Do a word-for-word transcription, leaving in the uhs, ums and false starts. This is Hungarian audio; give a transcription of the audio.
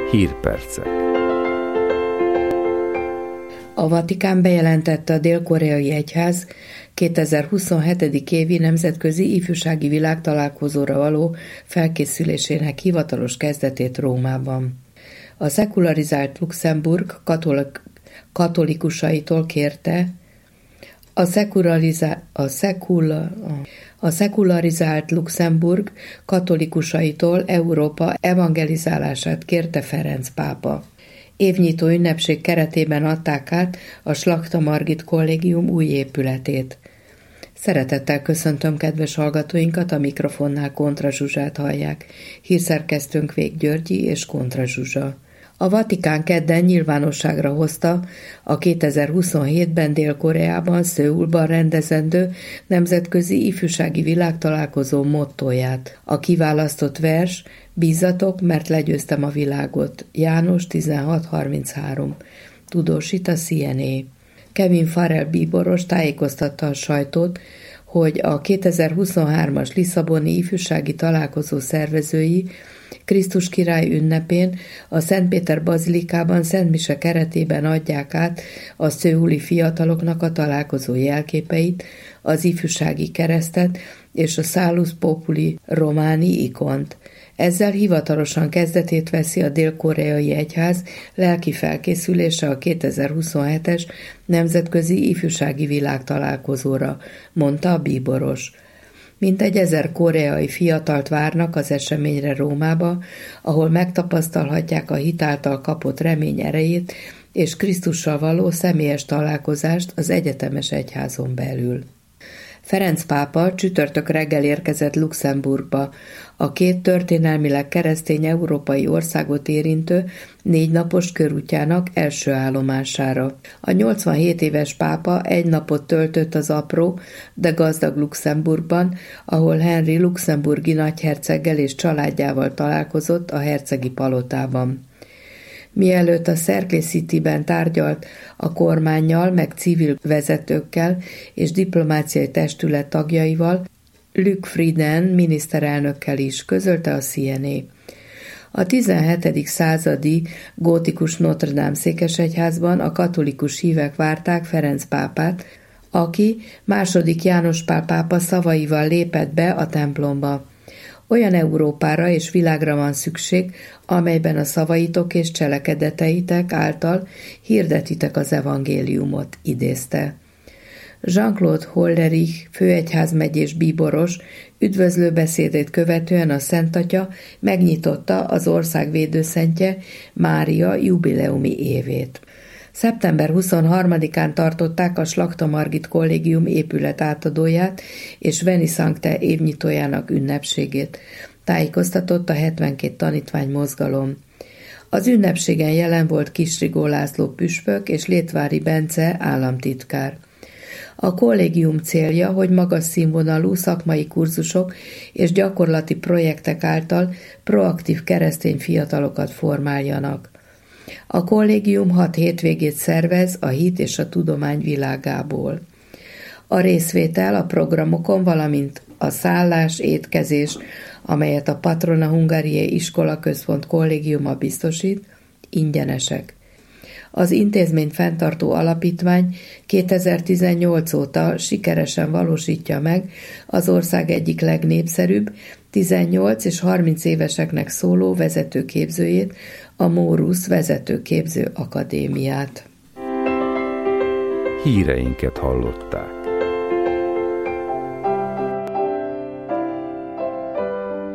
Hírpercek. A Vatikán bejelentette a dél-koreai egyház kétezer-huszonhét. évi nemzetközi ifjúsági világtalálkozóra való felkészülésének hivatalos kezdetét Rómában. A szekularizált Luxemburg katolik, katolikusaitól kérte, A, szekularizá- a, szekula- a szekularizált Luxemburg katolikusaitól Európa evangelizálását kérte Ferenc pápa. Évnyitó ünnepség keretében adták át a Slakta Margit Kollégium új épületét. Szeretettel köszöntöm kedves hallgatóinkat, a mikrofonnál Kontra Zsuzsát hallják. Hírszerkesztőnk Vég Györgyi és Kontra Zsuzsa. A Vatikán kedden nyilvánosságra hozta a kétezer-huszonhétben Dél-Koreában, Szöulban rendezendő nemzetközi ifjúsági világtalálkozó mottóját. A kiválasztott vers: Bízzatok, mert legyőztem a világot. János tizenhat harminchárom. Tudósít a cé en á. Kevin Farrell bíboros tájékoztatta a sajtót, hogy a kétezer-huszonhármas Lisszaboni ifjúsági találkozó szervezői Krisztus király ünnepén a Szent Péter bazilikában Szent mise keretében adják át a szöuli fiataloknak a találkozó jelképeit, az ifjúsági keresztet és a Salus Populi Romani ikont. Ezzel hivatalosan kezdetét veszi a dél-koreai egyház lelki felkészülése a kétezer-huszonhetes nemzetközi ifjúsági világtalálkozóra, mondta a bíboros. Mintegy ezer koreai fiatalt várnak az eseményre Rómába, ahol megtapasztalhatják a hit által kapott remény erejét és Krisztussal való személyes találkozást az egyetemes egyházon belül. Ferenc pápa csütörtök reggel érkezett Luxemburgba, a két történelmileg keresztény európai országot érintő négy napos körútjának első állomására. A nyolcvanhét éves pápa egy napot töltött az apró, de gazdag Luxemburgban, ahol Henry luxemburgi nagyherceggel és családjával találkozott a hercegi palotában. Mielőtt a Cercle Cityben tárgyalt a kormánnyal, meg civil vezetőkkel és diplomáciai testület tagjaival, Luc Frieden miniszterelnökkel is, közölte a cé en á. A tizenhetedik századi gótikus Notre Dame székesegyházban a katolikus hívek várták Ferenc pápát, aki második János Pál pápa szavaival lépett be a templomba. Olyan Európára és világra van szükség, amelyben a szavaitok és cselekedeteitek által hirdetitek az evangéliumot, idézte. Jean-Claude Holderich főegyházmegyés bíboros üdvözlő beszédét követően a Szent Atya megnyitotta az ország védőszentje Mária jubileumi évét. szeptember huszonharmadikán tartották a Slakta Margit Kollégium épület átadóját és Veni Sancte évnyitójának ünnepségét, tájékoztatott a hetvenkét tanítvány mozgalom. Az ünnepségen jelen volt Kisrigó László püspök és Létvári Bence államtitkár. A kollégium célja, hogy magas színvonalú szakmai kurzusok és gyakorlati projektek által proaktív keresztény fiatalokat formáljanak. A kollégium hat hétvégét szervez a hit és a tudomány világából. A részvétel a programokon, valamint a szállás, étkezés, amelyet a Patrona Hungariae Iskola Központ kollégiuma biztosít, ingyenesek. Az intézményt fenntartó alapítvány kétezer-tizennyolc óta sikeresen valósítja meg az ország egyik legnépszerűbb, tizennyolc és harminc éveseknek szóló vezetőképzőjét, a Mórusz Vezetőképző Akadémiát. Híreinket hallották.